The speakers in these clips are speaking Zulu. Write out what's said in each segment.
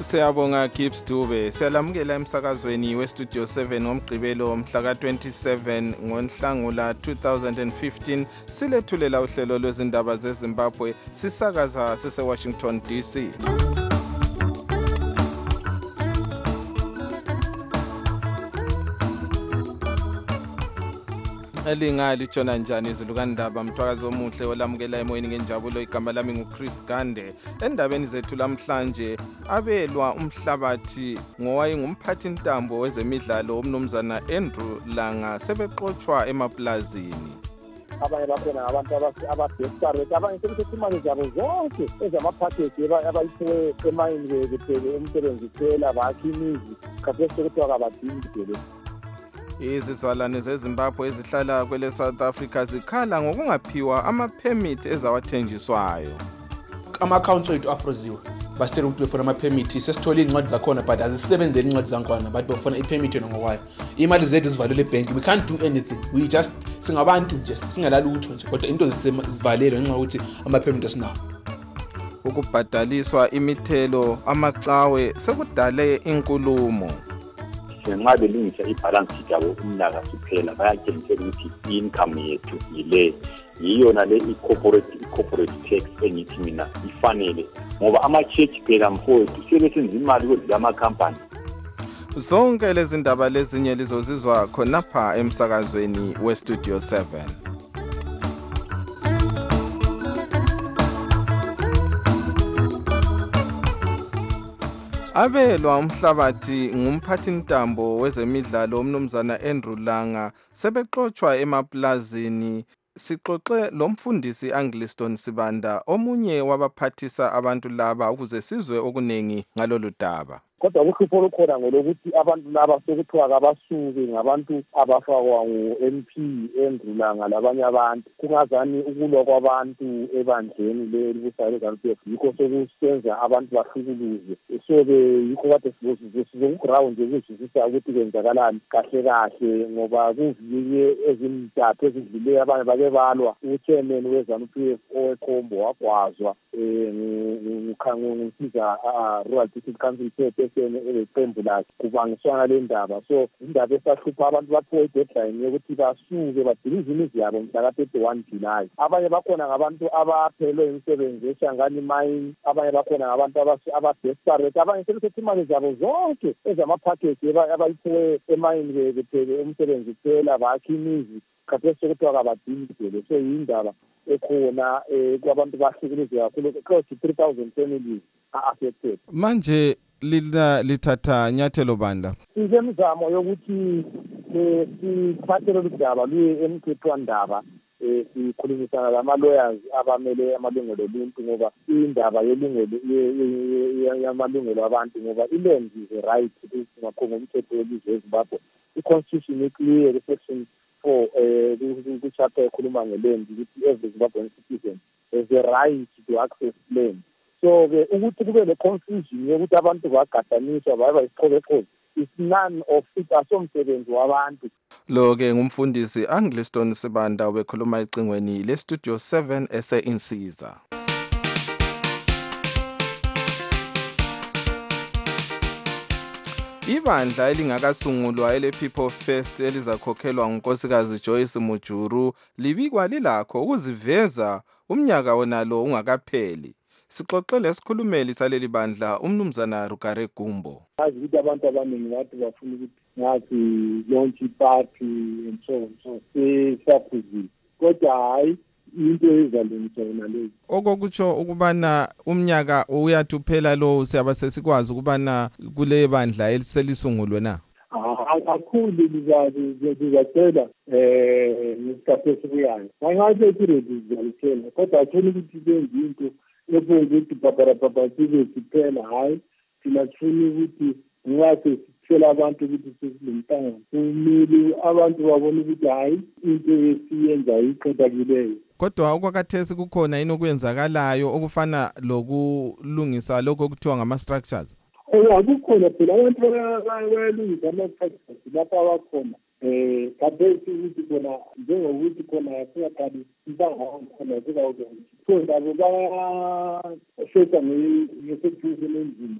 Siyabonga Gibbs Dube. Siyalamukela emsakazweni weStudio 7 ngomgqibelo mhla ka-27 ngoNhlangula 2015. Silethulela uhlelo lwezindaba zeZimbabwe sisakaza sise-Washington DC. Elingali tshona njani izilukandaba mthwakazi omuhle olamukela emoyeni ngenjabulo. Igama lami nguChris Gande. Endabeni zethu lamhlanje, abelwa umhlabathi ngowayengumphathi ntambo wezemidlalo umnumzana Andrew Langa sebeqotshwa emaplazini. Abanye bakhona abantu abadesperate, abanye sebethethe imali zabo zonke ezamaphakeji abayiphiwe emayini bephele umsebenzi kuphela bakha imizi khathesi sekuthiwa kabadingi phela. Izizalwane zeZimbabwe ezihlala kwele South Africa zikhala ngokungaphiwa ama-permit ezawathenjiswayo. Ama-accounts wethu afroziwe basitshela ukuthi befuna ama-permit, sesithole iy'ncwadi zakhona but azisebenzeli iy'ncwadi zakhona, but bafuna i-permit yona ngokwayo. Imali zethu zivalelwe ebhenki, we can't do anything, we just singabantu nje singalalutho nje, kodwa into zivalelwe ngenxa yokuthi ama-permit asinawo. Ukubhadaliswa imithelo amacawe sekudale inkulumo. Nxa belungisa ibhalansi yabo umnyaka siphela bayatshengisela ukuthi income yethu yile yiyona le i-corporate tax engithi mina ifanele ngoba ama-church phela mfowethu sebesenza imali kwezi amakhampani. Zonke lezi ndaba lezinye lizozizwa khonapha emsakazweni weStudio 7. Abelwa umhlabathi ngumphathi ntambo wezemidlalo umnumzana Andrew Langa sebeqotshwa emaplazini. Sixoxe lomfundisi Angliston Sibanda, omunye wabaphathisa abantu laba, ukuze sizwe okunengi ngalolu daba. Kodwa uhlupho olukhona ngolokuthi abantu laba sekuthiwa kabasuke ngabantu abafakwa ngu-MP Andrew Langa labanye abantu. Kungazani ukulwa kwabantu ebandleni lelibusayo leZANU-PF yikho sekusenza abantu bahlukuluze. So-ke yikho kade sizokuground ukuzwisisa ukuthi kwenzakalani kahle kahle, ngoba kuvike ezintathu ezidluleyo abanye bake balwa. U-chairman weZANU-PF owekhombo wagwazwa ngumsiza Rural District Council eqembu lakhe kubangiswana le ndaba. So indaba esahlupha abantu baphiwe i-deadline yokuthi basuke badilize imizi yabo mhla ka-31 July. Abanye bakhona ngabantu abaphelwe imisebenzi eShangani Mine, abanye bakhona ngabantu abadesperate, abanye sebethethe imali zabo zonke ezamaphakeji abayiphiwe emayini bephele umsebenzi kuphela bakha imizi khathesi sekuthiwa kabadingi phela. So yindaba ekhona kwabantu bahlukuluzwe kakhulu, close to 3,000 families are-affected. Manje lina lithatha nyathelo bandla. Sizemizamo yokuthi sithathe lolu daba luye emthethwandaba, sikhulumisana lama-lawyers abamele amalungelo oluntu, ngoba indaba yamalungelo abantu, ngoba iland is a right ngakho ngomthetho welizwe eZimbabwe. I-constitution iclear section 4 kuchapter ekhuluma ngeland ukuthi every Zimbabwean citizen has a right to access land. So-ke ukuthi kube le-confusion yokuthi abantu bagadaniswa bayaba isiqhobexhobo, is none of it, asomsebenzi wabantu. Lo-ke ngumfundisi Angliston Sibanda obekhuluma ecingweni leStudio 7 ese-Insiza. Ibandla elingakasungulwa ele-People First elizakhokhelwa ngunkosikazi Joyce Mujuru libikwa lilakho ukuziveza umnyaka wonalo ungakapheli. Sixoxe lesikhulumeli saleli bandla umnumzana Rugare Gumbo. Azi ukuthi abantu abaningi bathi bafuna ukuthi ngathi launch party and so siyaphuzile, kodwa hayi into ezalungiswa yona lezi. Okokutsho ukubana umnyaka uyathi uphela lo siyabe sesikwazi ukubana kule bandla eliselisungulwe na? Kakhulu lizacela ngesikhathi esibuyayo. Angathi i-period izaliphela, kodwa athole ukuthi benze into ebenze ukuthi bhabharabhabha sibe siphela. Hayi, thina sifuna ukuthi ngathi sithela abantu ukuthi sesilomhlangano, kumele abantu babone ukuthi hayi into esiyenza iqhubekakileyo. Kodwa okwakhathesi kukhona yini okwenzakalayo okufana lokulungisa lokho okuthiwa ngama-structures? Kukhona phela abantu bayalungisa ama-structures lapho abakhona. Khathesi ukuthi khona njengokuthi khona singaqali impangano khona kuba so ndabo bayasheta ngeseduze nendima yokuthi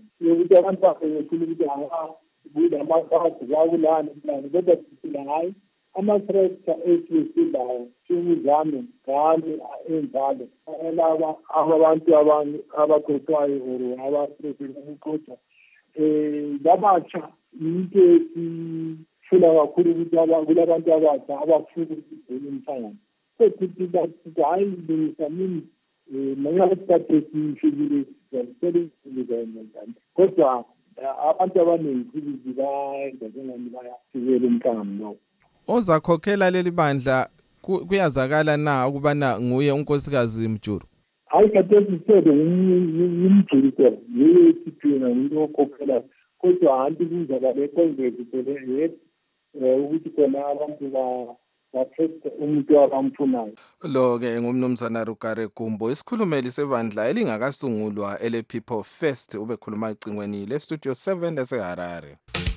ukuthi abantu basekhulu ukuthi kulamakhadi kwakulani kulani kodwa sithina hayi ama-tractor esiwesilayo singuzame ngani enjalo laba abantu abaqoqwayo or abaseseqoqa labatsha into esifuna kakhulu ukuthi kulabantu abatsha abafuna ukubheka umhlangano so hayi ngisamini nangasikhathi sifikile sisebenzile kodwa abantu abaningi futhi bayenza njengani bayafikela umhlangano lo ozakhokhela leli bandla kuyazakala na ukubana nguye unkosikazi Mjuru? Hayi khathesi sebe ngumjuru kodwa yiyo sithina into okhokhela kodwa hanti kuzakale konzezi phela ukuthi khona abantu bathethe umuntu abamfunayo. Lo-ke ngumnumzana Rugare Gumbo, isikhulumeli sebandla elingakasungulwa ele People First, ubekhuluma ecingweni le Studio 7 eseHarare.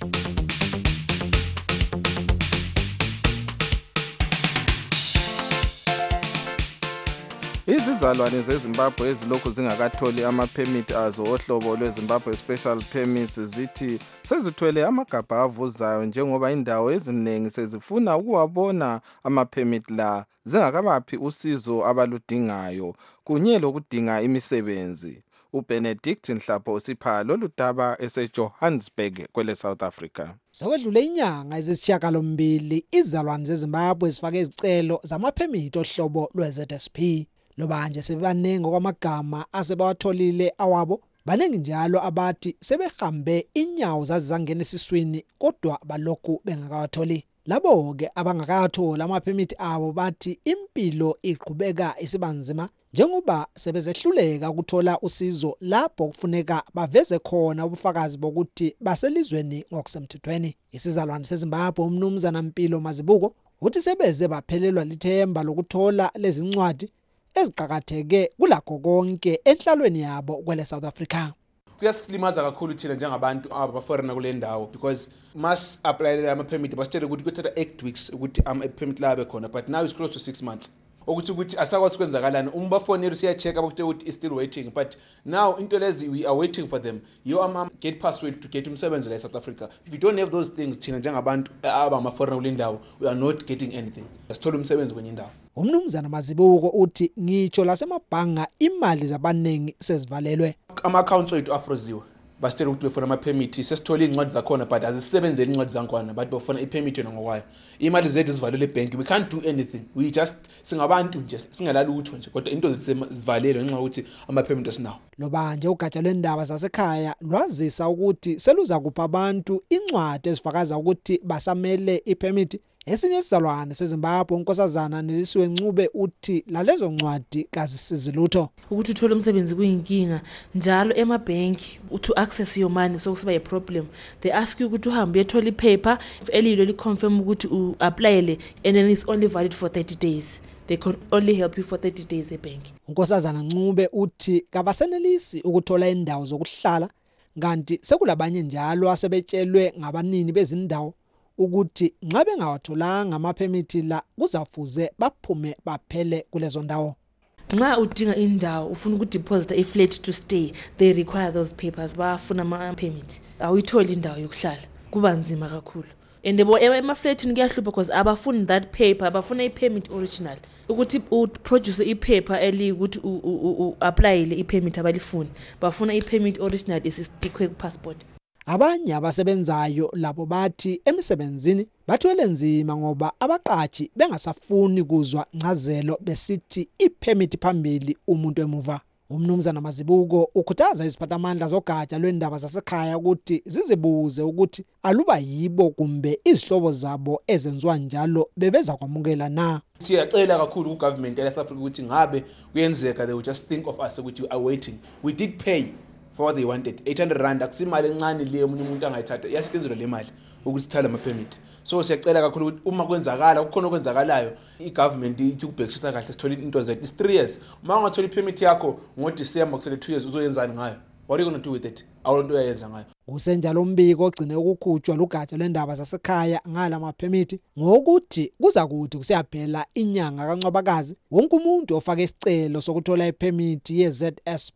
Izizalwane zeZimbabwe ezilokhu zingakatholi ama-permit azo ohlobo lweZimbabwe Special Permits zithi sezithwele amagabha avuzayo njengoba indawo eziningi sezifuna ukuwabona ama-permit la zingakabaphi usizo abaludingayo kunye lokudinga imisebenzi. uBenedict Nhlapho sipha lolu daba eseJohannesburg kwele South Africa. Sekwedlule inyanga ezisishiyagalombili izizalwane zeZimbabwe zifake izicelo zama-permit ohlobo lwe-ZSP. Loba nje sebanengi ngokwamagama asebawatholile awabo, banengi njalo abathi sebehambe inyawo zazizangena esiswini kodwa balokhu bengakawatholi. Labo-ke abangakathola ama-permit abo bathi impilo iqhubeka isibanzima njengoba sebezehluleka ukuthola usizo lapho kufuneka baveze khona ubufakazi bokuthi baselizweni ngokusemthethweni. Isizalwane seZimbabwe umnumzana Mpilo Mazibuko uthi sebeze baphelelwa lithemba lokuthola lezi ncwadi eziqhakatheke kulakho konke enhlalweni yabo kwele South Africa. Kuyasilimaza kakhulu thina njengabantu abaforeigner kule ndawo because must apply ama permit basitshela ukuthi kuthatha 8 weeks ukuthi ama permit labe khona, but now it's close to 6 months. Ukuthi asakwazi kwenzakalana umbafonela siya check ukuthi is still waiting, but now into lezi we are waiting for them. You get password to get umsebenzi la South Africa. If you don't have those things thina njengabantu abamaforeigner kule ndawo we are not getting anything. Asithola umsebenzi kwenye indawo. Umnumzana Mazibuko uthi ngitsho lasemabhanga imali zabanengi sezivalelwe. Ama-accounts wethu afroziwe basitshela ukuthi befuna ama-permit sesithole iy'ncwadi zakhona but azisebenzeli iy'ncwadi zakhona but bafuna i-permit yona ngokwayo. Imali zethu zivalelwe ebhenki, we can't do anything, we just singabantu nje singalalutho nje kodwa into zivalelwe ngenxa yokuthi ama-permit asinawo. Loba nje ugatsha lwendaba zasekhaya lwazisa ukuthi seluza kupha abantu incwadi ezifakaza ukuthi basamele i-permit. Esinye isizalwane seZimbabwe unkosazana Nelisiwe Ncube uthi lalezo ncwadi kazisizi lutho. Ukuthi uthole umsebenzi kuyinkinga njalo emabhenki to access your money so kusiba problem. They ask you ukuthi uhambe uyethola ipaper elilo liconfirm ukuthi uapplyele and then it's only valid for 30 days. They can only help you for 30 days ebhenki. Unkosazana Ncube uthi kabasenelisi ukuthola indawo zokuhlala kanti sekulabanye njalo asebetshelwe ngabanini bezindawo ukuthi nxa bengawatholanga ama-permit la kuzafuze baphume baphele kulezo ndawo. Nxa udinga indawo ufuna ukudeposita i-flat to stay, they require those papers, bafuna ama-permit. Awuyitholi indawo yokuhlala kuba nzima kakhulu. And ema-flatini kuyahlupha because abafuni that paper, abafuna i-permit original. Ukuthi uproduce i-paper elikuthi u-applyele i-permit abalifuni, bafuna i-permit original esistikwe ku-passport. Abanye abasebenzayo labo bathi emisebenzini bathwele nzima ngoba abaqashi bengasafuni kuzwa ncazelo besithi i-permit phambili umuntu emuva. Umnumzana Mazibuko ukhuthaza iziphathamandla zogatsha lwendaba zasekhaya ukuthi zizibuze ukuthi aluba yibo kumbe izihlobo zabo ezenziwa njalo bebeza kwamukela na. Siyacela kakhulu ku-government ya South Africa ukuthi ngabe kuyenzeka they will just think of us ukuthi we are waiting. We did pay for what they wanted, 800 rand akusimali encane le umuntu angayithatha iyasetshenziswa le mali ukuthi sithathe ama-permit. So siyacela kakhulu ukuthi uma kwenzakala kukhona okwenzakalayo i-government ithi ukubhekisisa kahle sithole into zethu. It's 3 years. Uma ungathola i-permit yakho ngoDecember kusele 2 years uzoyenzani ngayo? What are you going to do with it? Awulonto uyayenza ngayo. Kusenjalo umbiko ogcine ukukhutshwa lugatsha lwendaba zasekhaya ngala ma-permit ngokuthi kuza kuthi kusiyaphela inyanga kaNcwabakazi wonke umuntu ofake isicelo sokuthola i-permit ye-ZSP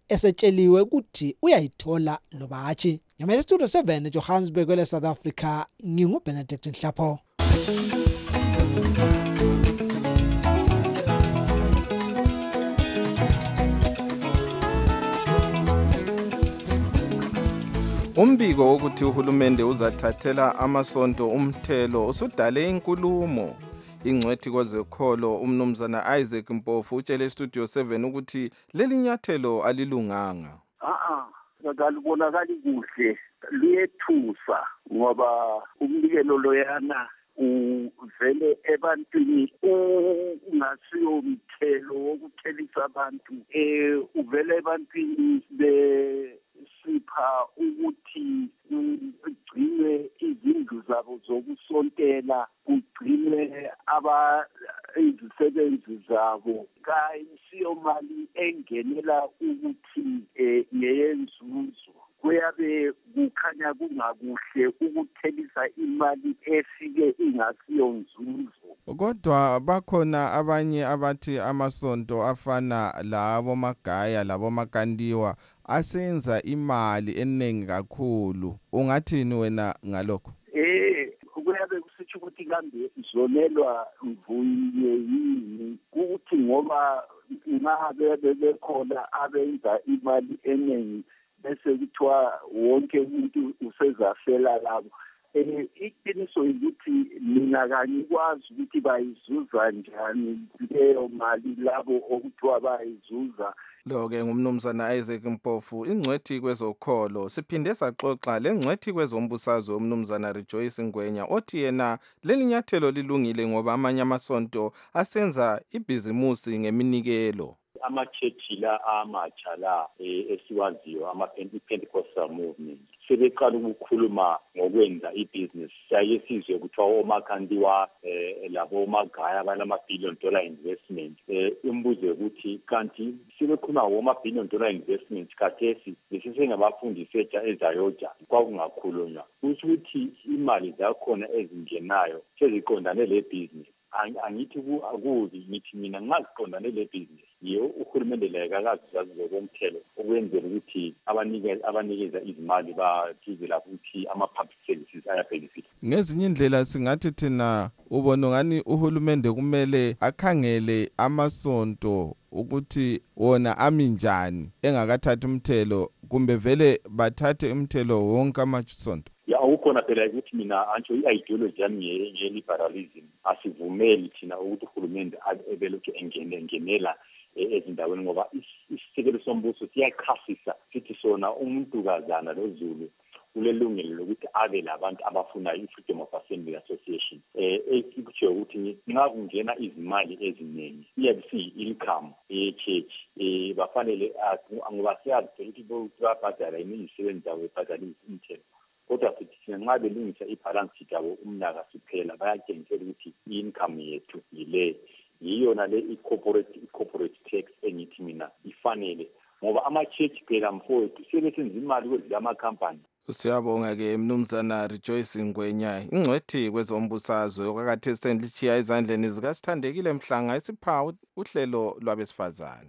esetsheliwe ukuthi uyayithola loba hatshi. Ngamele studio 7 eJohannesburg kwele South Africa, nginguBenedict Nhlapho. Umbiko wokuthi uhulumende uzathathela amasonto umthelo usudale inkulumo. Ingcwethi kwezekholo umnumzana Isaac Mpofu utshele studio 7 ukuthi leli nyathelo alilunganga. Akalibonakali kuhle, liyethusa ngoba umbikelo loyana uvele ebantwini ungasiyo umthelo wokuthelisa abantu, uvele ebantwini besipha ukuthi kugcinwe izindlu zabo zokusontela, kugcinwe izisebenzi zabo, kayisiyo mali engenela ukuthi yeyenzuzo. Kuyabe kukhanya kungakuhle ukuthelisa imali efike ingasiyo nzuzo. Kodwa bakhona abanye abathi amasonto afana labo magaya labo makandiwa asenza imali eningi kakhulu. Ungathini wena ngalokho? Kuyabe kusitsho ukuthi kambe izonelwa mvuye yini, ukuthi ngoba ngabe bekhona abenza imali eningi bese kuthiwa wonke umuntu usezafela labo. Iqiniso ukuthi mina kangikwazi ukuthi bayizuza njani leyo mali labo okuthiwa bayizuza. Lo-ke ngumnumzana Isaac Mpofu, ingcwethi kwezokholo. Siphinde saxoxa lengcwethi kwezombusazwe umnumzana Rejoice Ngwenya othi yena leli nyathelo lilungile ngoba amanye amasonto asenza ibhizimusi ngeminikelo. Ama-church la amatsha la esiwaziyo ama-Pentecostal movement sebeqala ukukhuluma ngokwenza ibhizinisi. Siyaye sizwe kuthiwa omakandiwa labo magaya banama-billion dollar investment. Umbuzo ukuthi kanti sebekhuluma ngoma-billion dollar investment khathesi besesengabafundisi ezayoja kwakungakhulunywa. Kusho ukuthi imali zakhona ezingenayo seziqondane le bhizinisi. Angithi akubi ngithi mina ngaziqondane le business yiyo uhulumende la akazazi ngokomthelo ukwenzela ukuthi abanikeza izimali bathuze lapho ukuthi ama-public services ayabhenefit. Ngezinye indlela singathi thina ubona ngani uhulumende kumele akhangele amasonto ukuthi wona aminjani engakathathi umthelo kumbe vele bathathe umthelo wonke amasonto. Ya ukhona phela ukuthi mina antsho i-ideology yami ye-liberalism asivumeli thina ukuthi uhulumende ebelokhu engenela ezindaweni ngoba isisekelo sombuso siyachasisa sithi sona umuntukazana lozulu ulelungelo lokuthi abe labantu abafuna i-Freedom of Assembly Association. Ekutsho ukuthi nxa kungena izimali eziningi iyabe income ye-church bafanele ngoba siyazi ukuthi babhadala imisebenzi zabo bebhadala imithelo. Kodwa futhi thina nxa belungisa i-balance sheet yabo umnyaka siphela bayatshengisela ukuthi i-income yethu yile yiyona le i-corporate tax engithi mina ifanele ngoba ama-church phela mfowethu sebesenza imali kwezi amakhampani. Siyabonga-ke mnumzana Rejoice Ngwenya, ingcwethi kwezombusazwe okakhathesi sendilichiya ezandleni zikaSithandekile Mhlanga esipha uhlelo lwabesifazane.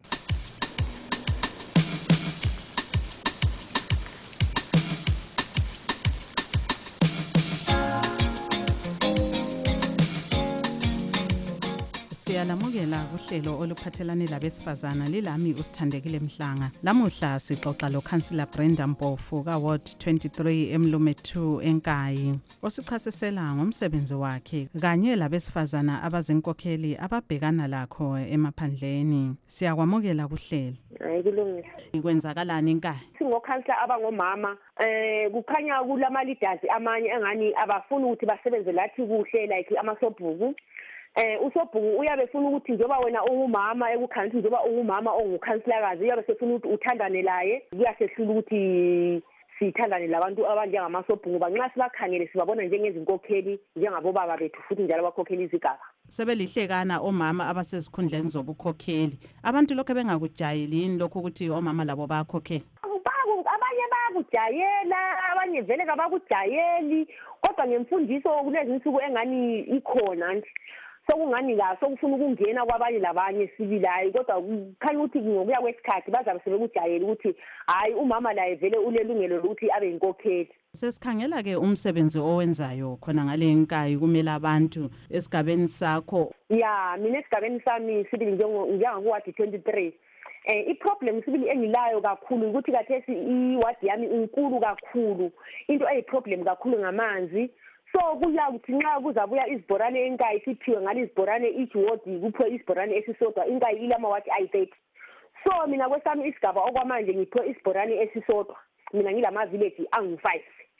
Siyalamukela kuhlelo oluphathelane labesifazana lilami uSithandekile Mhlanga. Lamuhla sixoxa loKhansila Brenda Mpofu kaWard 23 eMlume 2 eNkayi. Osichasisela ngomsebenzi wakhe kanye labesifazana abazinkokheli ababhekana lakho emaphandleni. Siyakwamukela kuhlelo. Kulungile. Ikwenzakalani eNkayi? Singokhansila abangomama kukhanya kulama leaders amanye engani abafuna ukuthi basebenze lathi kuhle like amasobhuku. Usobhuku uyabe efuna ukuthi njoba wena ungumama ekukhansi njoba ungumama ongukhansilakazi uyabe sefuna ukuthi uthandane laye kuyasehlula ukuthi sithandane labantu abanjengamasobhuku banxa sibakhangele sibabona njengezinkokheli njengabo baba bethu futhi njalo abakhokheli izigaba. Sebelihlekana omama abasesikhundleni zobukhokheli. Abantu lokho bengakujayeli yini lokho ukuthi omama labo bayakhokhela? Abanye bayakujayela, abanye vele kabakujayeli, kodwa ngemfundiso kulezi insuku engani ikhona nje. sokungani la sokufuna ukungena kwabanye labanye sibili hayi kodwa kukhanya ukuthi ngokuya kwesikhathi bazabe sebekujayela ukuthi hayi umama laye vele ulelungelo lokuthi abe inkokheli. Sesikhangela ke umsebenzi owenzayo khona ngale nkayi kumele abantu esigabeni sakho. Ya mina esigabeni sami sibili njengokuwadi 23 i-problem sibili engilayo kakhulu ukuthi kathesi iwadi yami inkulu kakhulu into eyi-problem kakhulu ngamanzi. So kuya kuthi nxa kuzabuya izibhorane enkayi siphiwe ngale izibhorane each ward kuphiwe isibhorane esisodwa inkayi ilamawadi ayi-30. So mina kwesami isigaba okwamanje ngiphiwe isibhorane esisodwa mina ngilama-village angu-5.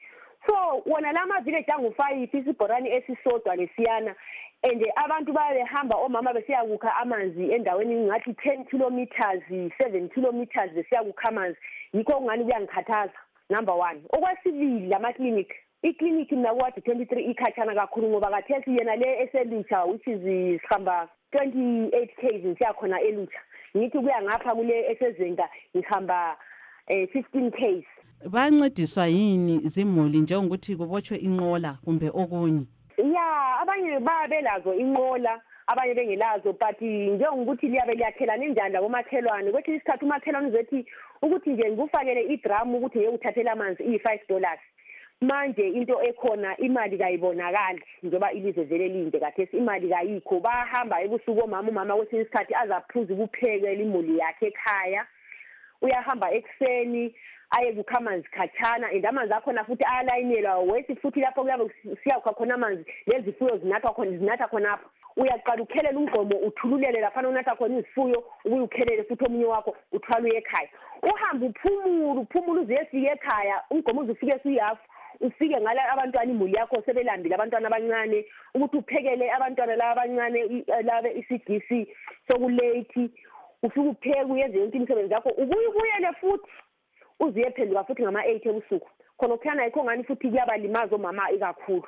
So wona lama village angu-5 isibhorane esisodwa lesiyana and abantu bayahamba omama besiya kukha amanzi endaweni ngathi 10 kilometers 7 kilometers besiya kukha amanzi yikho ngani kuyangikhathaza number 1. Okwesibili lama-clinic i-clinic mina kuwadi 23 ikhatshana kakhulu ngoba kathesi yena le eselutsha which is sihamba 28 km siyakhona elutsha ngithi kuya ngapha kule esezenga ngihamba 15 km. Bayancediswa yini zimuli njengokuthi kubotshwe inqola kumbe okunye? Ya abanye babelazo inqola abanye bengelazo but njengokuthi liyabe liyakhelana enjani labomakhelwane kwethi isikhathi umakhelwane uzethi ukuthi nje ngikufakele idrum ukuthi ngeke uthathele amanzi $5 manje into ekhona imali kayibonakali njengoba ilizwe vele linde kathesi imali kayikho bahamba ebusuku umama kwesinye isikhathi azaphuza ukupheka imuli yakhe ekhaya uyahamba ekseni aye kukha amanzi khatshana and amanzi akhona futhi ayalayinelwa wesi futhi lapho kuyabe siyakha khona amanzi lezifuyo zinatha khonapho uyaqala ukhelela umgqomo uthululele lapha unatha khona izifuyo ubuye ukhelele futhi omunye wakho uthwala uye ekhaya uhamba uphumula uze efike ekhaya umgqomo uzufike suyihafu ufike ngala abantwana imuli yakho sebelambile abantwana abancane ukuthi uphekele abantwana laba abancane laba iCDC sokulate ufike upheke uyenze yonke imisebenzi yakho ubuyele futhi uziyephenduka futhi ngama-8 ebusuku khona okukhana yikho ngani futhi kuyabalimaza omama ikakhulu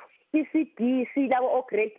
iCDC labo ograde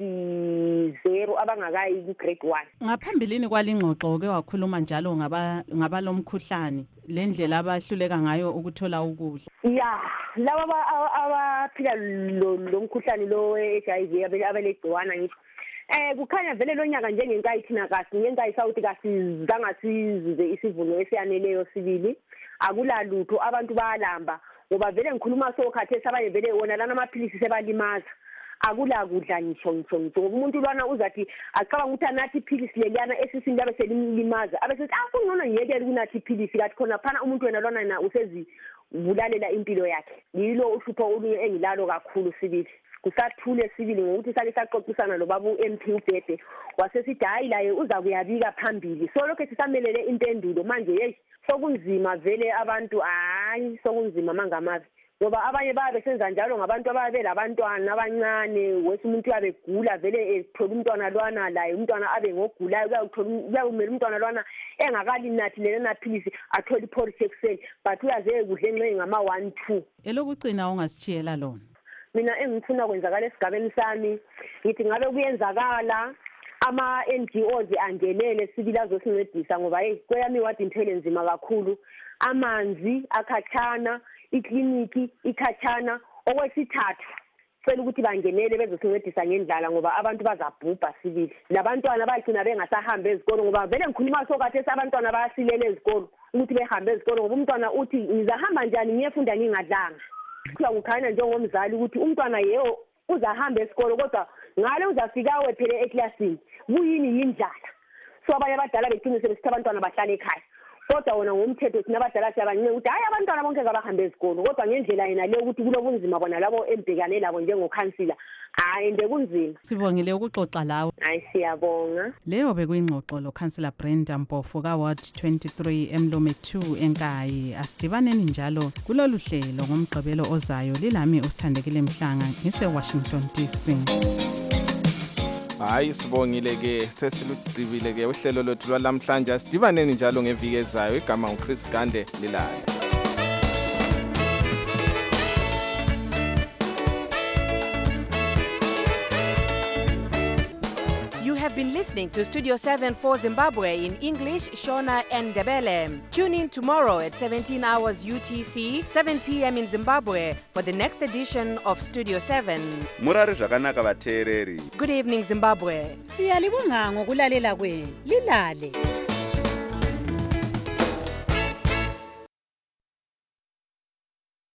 0 abangakayi ku-grade 1. Ngaphambilini kwalingxoxo ke wakhuluma njalo ngaba lomkhuhlane lendlela abahluleka ngayo ukuthola ukudla. Ya laba abaphila lo mkhuhlane lo we-HIV abelegciwana ngisho kukhanya vele lo nyaka njengenkayi thina kasi ngenkayi sawuthi kasizangasizuze isivuno esiyaneleyo sibili akulalutho abantu bayalamba ngoba vele ngikhuluma sokhathesi abanye vele wona lana amaphilisi sebalimaza akula kudla ngisho ngoba umuntu lwana uzathi acabanga ukuthi anathi iphilisi leliyana esisini labe selimlimaza abesethi kungcono ngiyekele kunathi iphilisi kathi khona phana umuntu wena lwana na usezibulalela impilo yakhe yilo uhlupho olunye engilalo kakhulu sibili kusathule sibili ngokuthi sake saxoxisana lobaba uMP uBhede wasesithi hayi laye uza kuyabika phambili so lokho sisamelele impendulo manje hey sokunzima vele abantu hayi sokunzima mangamazi ngoba abanye babe senza njalo ngabantu ababe labantwana abancane wesi umuntu uyabegula vele ethola umntwana lwana laye umntwana abe ngogulayo kuyawumela umntwana lwana engakalinathi lena philisi athola ipolisi ekuseni but uyaze kudle nxe ngama 1-2 elokucina ungasitshiyela lona. Mina engifuna kwenzakala esigabeni sami ngithi ngabe kuyenzakala ama-NGOs angenele sibili azosincedisa ngoba kweyami wadi impela nzima kakhulu amanzi akhatshana ikliniki ikhatshana okwesithathu sele ukuthi bangenele bezosincedisa ngendlala ngoba abantu bazabhubha sibili labantwana bagcina bengasahambe ezikolo ngoba vele ngikhuluma sokathesi abantwana bayasilela ezikolo ukuthi behambe ezikolo ngoba umntwana uthi ngizahamba njani ngiyefunda ngingadlanga kuyakukhanya njengomzali ukuthi umntwana yeo uzahamba esikolo kodwa ngale uzafika wephele eklasini kuyini yindlala so abanye abadala begcine sebesithi abantwana bahlala ekhaya kodwa wona ngomthetho thina abadala siyabancane ukuthi hayi abantwana bonke kabahambe ezikolo kodwa ngendlela yena le ukuthi kulobunzima bona labo embhekane labo njengokhansila hayi kunzima. Sibongile ukuxoxa lawe. Hayi siyabonga. Leyo bekuyingxoxo lo Councillor Brenda Mpofu ka Ward 23 Emlome 2 enkayi asidibaneni njalo kulolu hlelo ngomgqibelo ozayo lilami usithandekile Mhlanga ngise Washington DC. Hayi sibongile ke sesilugqibile ke uhlelo lothu lwalamhlanje asidibaneni njalo ngeviki ezayo igama uChris Gande lilala. You have been listening to Studio 7 for Zimbabwe in English, Shona and Ndebele. Tune in tomorrow at 17 hours UTC, 7 p.m. in Zimbabwe for the next edition of Studio 7. Murari zvakanaka vateereri. Good evening, Zimbabwe. Siyalibonga ngokulalela kwenu. Lilale.